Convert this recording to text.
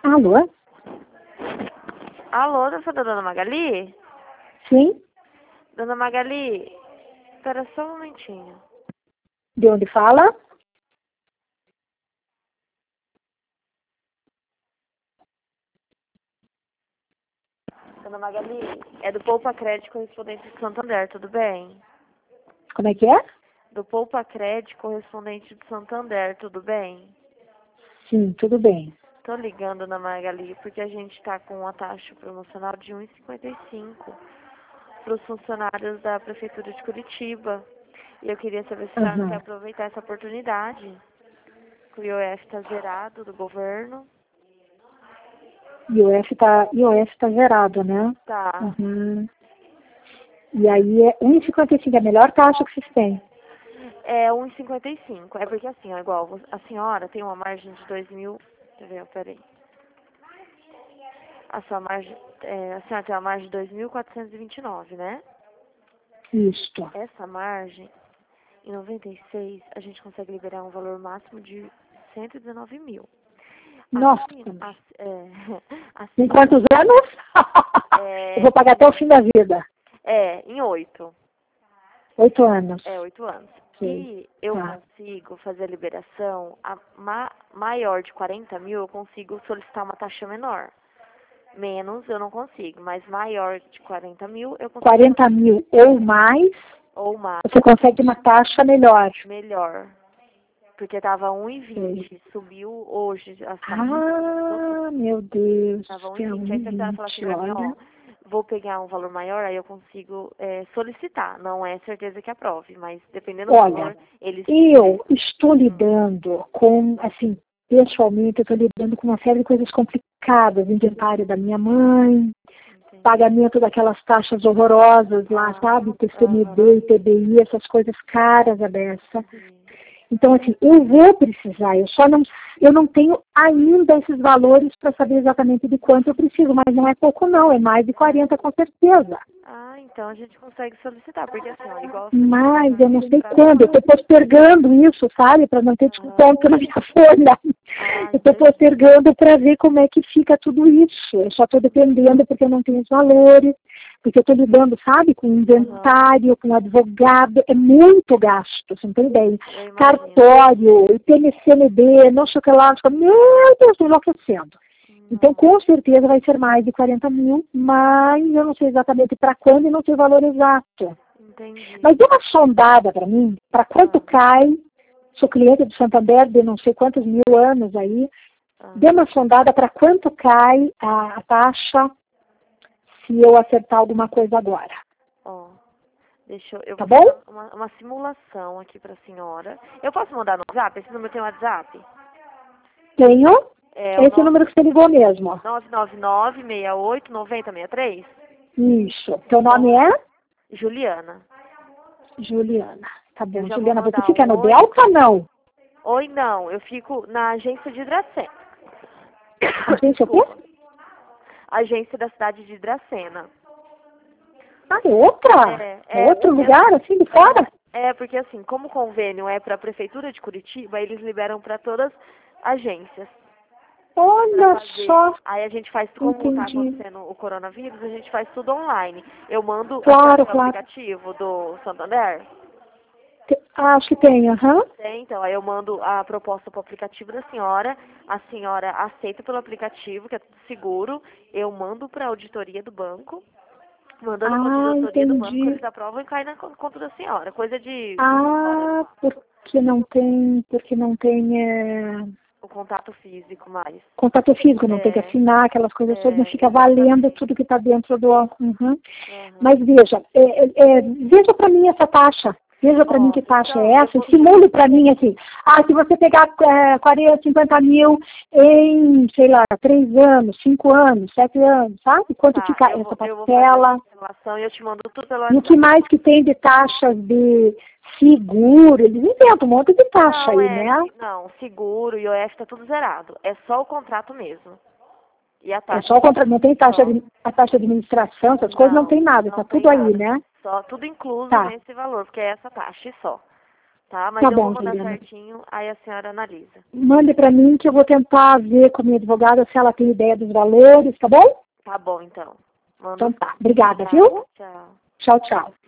Alô? Alô, eu sou da Dona Magali? Sim? Dona Magali, espera só um momentinho. De onde fala? Dona Magali, é do Poupa Crédito correspondente de Santander, tudo bem? Como é que é? Do Poupa Crédito correspondente de Santander, tudo bem? Sim, tudo bem. Tô ligando, Dona Magali, porque a gente tá com uma taxa promocional de 1,55 para os funcionários da Prefeitura de Curitiba. E eu queria saber se a senhora quer aproveitar essa oportunidade. Que o IOF tá zerado do governo. IOF tá zerado, né? Tá. Uhum. E aí é 1,55, é a melhor taxa que vocês têm. É 1,55. É porque assim, ó, igual a senhora tem uma margem de 2.000. Deixa eu ver, peraí. A senhora tem uma margem de 2.429, né? Isto. Essa margem, em 96, a gente consegue liberar um valor máximo de 119 mil. Nossa. Assim, Em quantos anos? Eu vou pagar até o fim da vida. Em 8. 8 anos. 8 anos. Sim. E eu consigo fazer a liberação maior de 40 mil, eu consigo solicitar uma taxa menor. Menos eu não consigo, mas maior de 40 mil eu consigo. 40 mil ou mais, você consegue uma taxa melhor. Melhor. Porque tava 1,20, subiu hoje as taxas. Ah, meu Deus. Tava 1,20. Aí se a senhora falar assim pra mim, ó, vou pegar um valor maior, aí eu consigo solicitar. Não é certeza que aprove, mas dependendo do valor, eles... Eu estou lidando com, assim, pessoalmente, eu estou lidando com uma série de coisas complicadas, inventário da minha mãe, pagamento daquelas taxas horrorosas lá, sabe, TCMD, ITBI, essas coisas caras, a dessa. Então, assim, eu vou precisar, eu não tenho ainda esses valores para saber exatamente de quanto eu preciso, mas não é pouco não, é mais de 40 com certeza. Ah, então a gente consegue solicitar, porque assim, ó, igual... Mas eu não sei quando, eu estou postergando isso, sabe, para não ter desconto na minha folha. Eu estou postergando para ver como é que fica tudo isso. Eu só estou dependendo porque eu não tenho os valores, porque eu estou lidando, sabe, com inventário, com advogado, é muito gasto, você não tem ideia. Cartório, IPMCMD, não sei o que lá, meu Deus, estou enlouquecendo. Então, com certeza vai ser mais de 40 mil, mas eu não sei exatamente para quando e não sei o valor exato. Entendi. Mas dê uma sondada para mim, para quanto cai, sou cliente do Santander de não sei quantos mil anos aí, dê uma sondada para quanto cai a taxa se eu acertar alguma coisa agora. Eu tá vou bom? fazer uma simulação aqui para a senhora. Eu posso mandar no WhatsApp? Esse número tem WhatsApp? Tenho. Esse número que você ligou mesmo. 999-68-9063? Isso. Teu nome é? Juliana. Juliana. Tá bom, Juliana, você fica no Delta ou não? Oi, não. Eu fico na agência de Dracena. Agência o quê? Agência da cidade de Dracena. Ah, é outra? É outro lugar, assim, de fora? Porque assim, como o convênio é para a Prefeitura de Curitiba, eles liberam para todas as agências. Olha só. Aí a gente faz, como está acontecendo o coronavírus, a gente faz tudo online. Eu mando o aplicativo do Santander. Acho que tem, Tem, então, aí eu mando a proposta para o aplicativo da senhora, a senhora aceita pelo aplicativo, que é tudo seguro, eu mando para a auditoria do banco, mandando para a auditoria do banco, eles aprovam e cai na conta da senhora, coisa de... porque não tem o contato físico mais. Contato físico, não tem que assinar, aquelas coisas todas, não fica valendo tudo que está dentro do... Mas veja, veja para mim essa taxa. Veja para mim que taxa é essa, e simule para mim assim, se você pegar 40, 50 mil em, sei lá, 3 anos, 5 anos, 7 anos, sabe? Quanto fica essa parcela? E eu te mando tudo pela... E o que mais que tem de taxas de seguro? Eles inventam um monte de taxa aí, né? Não, seguro, IOF tá tudo zerado. É só o contrato mesmo. E a taxa... É só o contrato, não tem taxa de administração, essas coisas, não tem nada, tá tudo aí, né? Só, tudo incluso nesse valor, porque é essa taxa e só. tá? Mas Tá eu bom, vou mandar Juliana. certinho, aí a senhora analisa. Mande para mim que eu vou tentar ver com a minha advogada se ela tem ideia dos valores, tá bom? Tá bom, então. Manda Então tá. Obrigada, tá, viu? tchau. Tchau, tchau.